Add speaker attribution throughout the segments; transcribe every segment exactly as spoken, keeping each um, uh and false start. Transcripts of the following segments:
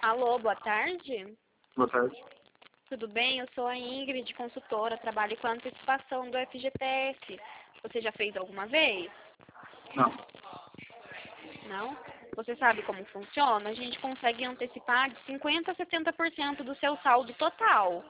Speaker 1: Alô, boa tarde.
Speaker 2: Boa tarde.
Speaker 1: Tudo bem? Eu sou a Ingrid, consultora, trabalho com a antecipação do F G T S. Você já fez alguma vez?
Speaker 2: Não.
Speaker 1: Não? Você sabe como funciona? A gente consegue antecipar de cinquenta a setenta por cento do seu saldo total.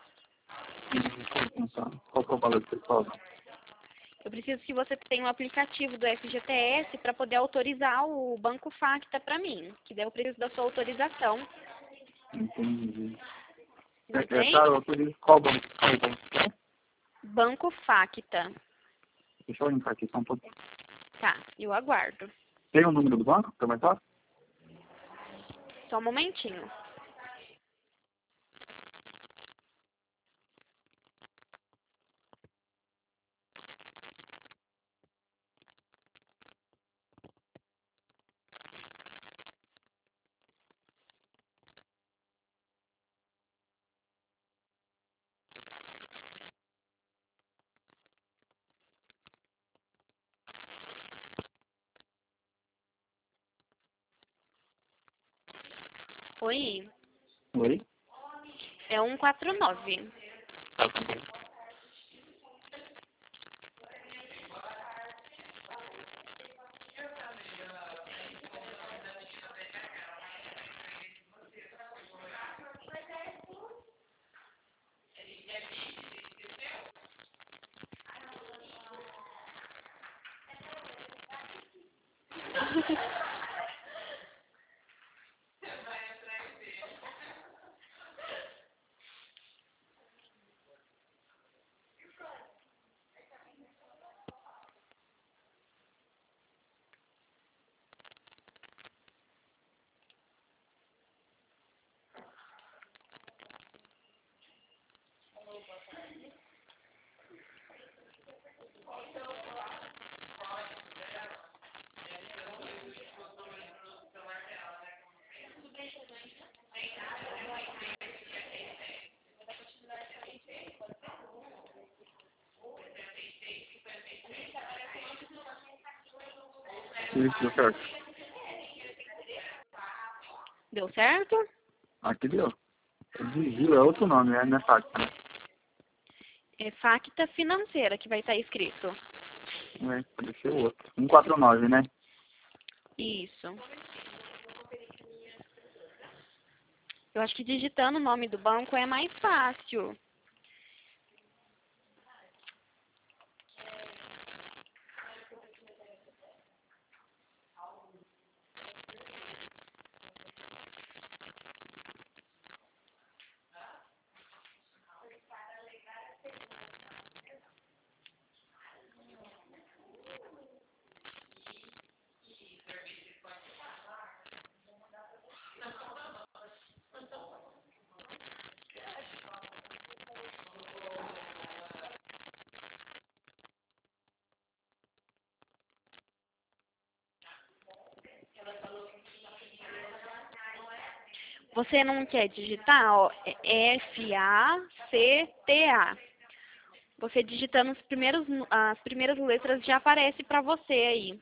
Speaker 2: Qual que é o valor que você cobra?
Speaker 1: Eu preciso que você tenha um aplicativo do F G T S para poder autorizar o Banco Facta para mim, que daí eu preciso da sua autorização.
Speaker 2: Entendi.
Speaker 1: Não
Speaker 2: É, é
Speaker 1: tem?
Speaker 2: claro, eu autorizo qual banco? Qual banco que é?
Speaker 1: Banco Facta.
Speaker 2: Deixa eu limpar aqui só um pouquinho.
Speaker 1: Tá, eu aguardo.
Speaker 2: Tem o número do banco? Tá mais fácil?
Speaker 1: Só um momentinho. Oi,
Speaker 2: Oi?
Speaker 1: é um quatro nove.
Speaker 2: Tá tudo bem. Isso, deu certo.
Speaker 1: Deu certo?
Speaker 2: Aqui deu. Desvio é outro nome, né? Não é fácil, né?
Speaker 1: É Facta Financeira que vai estar escrito.
Speaker 2: É, pode ser outro. cento e quarenta e nove, né?
Speaker 1: Isso. Eu acho que digitando o nome do banco é mais fácil. Você não quer digitar, ó, é F A C T A. Você digitando os primeiros, as primeiras letras já aparece para você aí.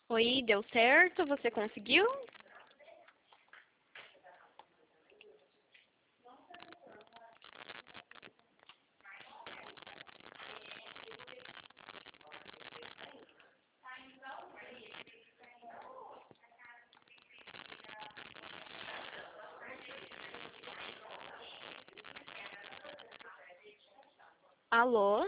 Speaker 1: Oi, deu certo? Você conseguiu? Alô?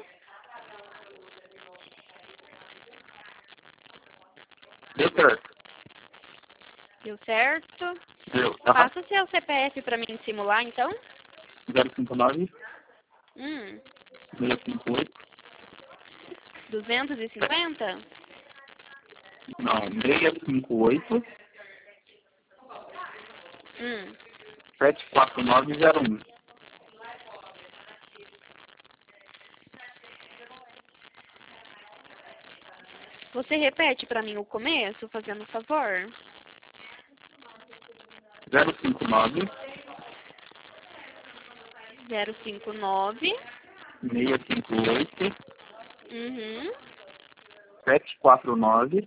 Speaker 2: Deu certo.
Speaker 1: Deu certo?
Speaker 2: Deu. Aham.
Speaker 1: Passa o seu C P F para mim simular, então?
Speaker 2: zero cinco nove,
Speaker 1: Hum,
Speaker 2: seis cinco oito.
Speaker 1: duzentos e cinquenta?
Speaker 2: Não, seis cinco oito,
Speaker 1: Hum,
Speaker 2: sete quatro nove zero um.
Speaker 1: você repete para mim o começo, fazendo um favor?
Speaker 2: zero cinco nove,
Speaker 1: zero cinco nove.
Speaker 2: seis cinco oito,
Speaker 1: Uhum.
Speaker 2: sete quatro nove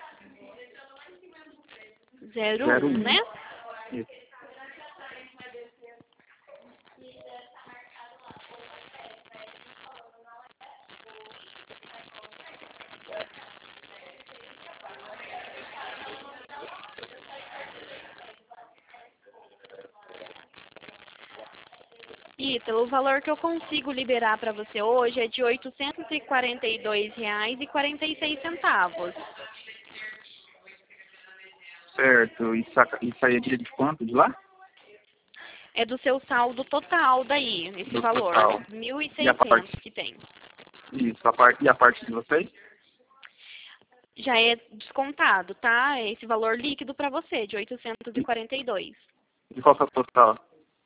Speaker 1: zero
Speaker 2: zero
Speaker 1: um,
Speaker 2: um.
Speaker 1: né?
Speaker 2: Isso.
Speaker 1: Ítalo, o valor que eu consigo liberar para você hoje é de oitocentos e quarenta e dois reais e quarenta e seis centavos.
Speaker 2: Certo. Isso, a- isso aí é dia de quanto de lá?
Speaker 1: É do seu saldo total daí, esse
Speaker 2: Do
Speaker 1: valor,
Speaker 2: total.
Speaker 1: mil e
Speaker 2: E a
Speaker 1: seiscentos
Speaker 2: parte?
Speaker 1: que tem.
Speaker 2: Isso, a parte, e a parte de vocês?
Speaker 1: Já é descontado, tá? Esse valor líquido para você, de oitocentos e quarenta e dois.
Speaker 2: E qual que é o total?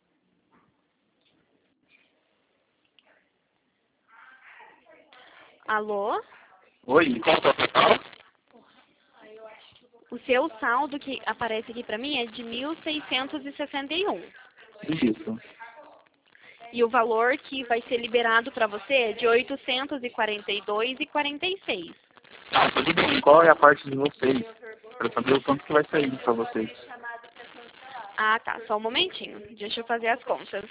Speaker 1: Alô?
Speaker 2: Oi, e qual que é o total?
Speaker 1: O seu saldo que aparece aqui para mim é de mil seiscentos e sessenta e um.
Speaker 2: Isso.
Speaker 1: E o valor que vai ser liberado para você é de oitocentos e quarenta e dois reais e quarenta e seis.
Speaker 2: Ah, tudo bem. Qual é a parte de vocês? Para saber o quanto que vai sair para vocês.
Speaker 1: Ah, tá. Só um momentinho. Deixa eu fazer as contas.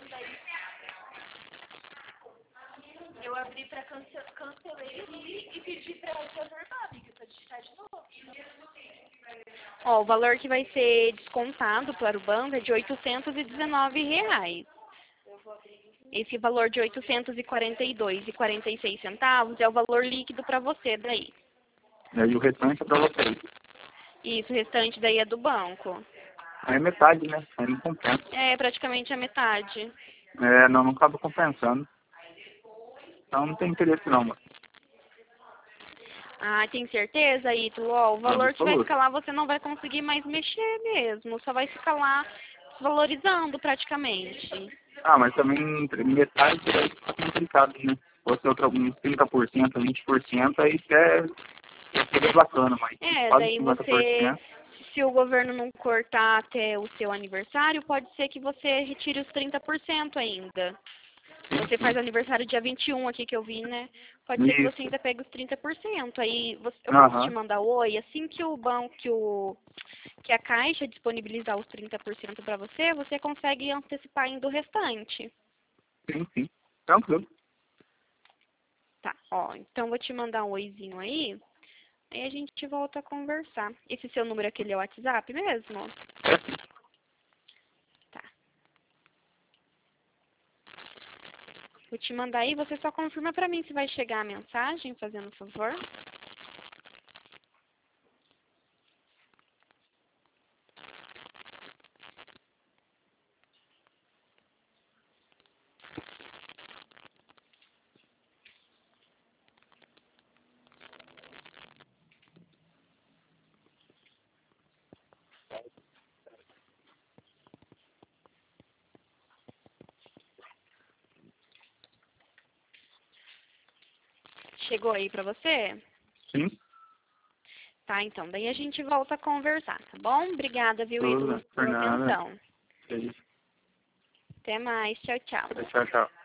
Speaker 1: Eu abri para cancelei e pedi para reservar, amiga, para digitar de novo. Ó, o valor que vai ser descontado para o banco é de oitocentos e dezenove reais. Esse valor de oitocentos e quarenta e dois reais e quarenta e seis centavos é o valor líquido para você daí.
Speaker 2: E aí o restante é para vocês.
Speaker 1: Isso, o restante daí é do banco.
Speaker 2: Aí é metade, né? Aí não compensa.
Speaker 1: É praticamente a metade.
Speaker 2: É, não, não acaba compensando. Então não tem interesse não, mano.
Speaker 1: Ah, tem certeza, Ítalo? Ó, o valor que vai
Speaker 2: Absoluto.
Speaker 1: ficar lá você não vai conseguir mais mexer mesmo. Só vai ficar lá valorizando praticamente.
Speaker 2: Ah, mas também entre metade aí fica complicado, né? Se fosse outra, uns trinta por cento, vinte por cento, aí é, seria bacana, mas
Speaker 1: É,
Speaker 2: quase
Speaker 1: daí
Speaker 2: cinquenta por
Speaker 1: você,
Speaker 2: cento.
Speaker 1: se o governo não cortar até o seu aniversário, pode ser que você retire os trinta por cento ainda. Você faz aniversário dia vinte e um aqui que eu vi, né? Pode ser que você
Speaker 2: Isso.
Speaker 1: ainda pegue os trinta por cento. Aí você, eu posso te
Speaker 2: Aham.
Speaker 1: mandar oi, assim que o banco, que, o, que a Caixa disponibilizar os trinta por cento para você, você consegue antecipar ainda o restante.
Speaker 2: Sim, sim. Tranquilo.
Speaker 1: Tá, ó, então vou te mandar um oizinho aí, aí a gente volta a conversar. Esse seu número aqui ele é o WhatsApp mesmo? Tá. Vou te mandar aí, você só confirma pra mim se vai chegar a mensagem, fazendo um favor. Chegou aí pra você?
Speaker 2: Sim.
Speaker 1: Tá, então, daí a gente volta a conversar, tá bom? Obrigada, viu, Ítalo,
Speaker 2: Tudo. Por
Speaker 1: pela
Speaker 2: nada.
Speaker 1: atenção.
Speaker 2: É isso.
Speaker 1: Até mais, tchau, tchau.
Speaker 2: Tchau, tchau.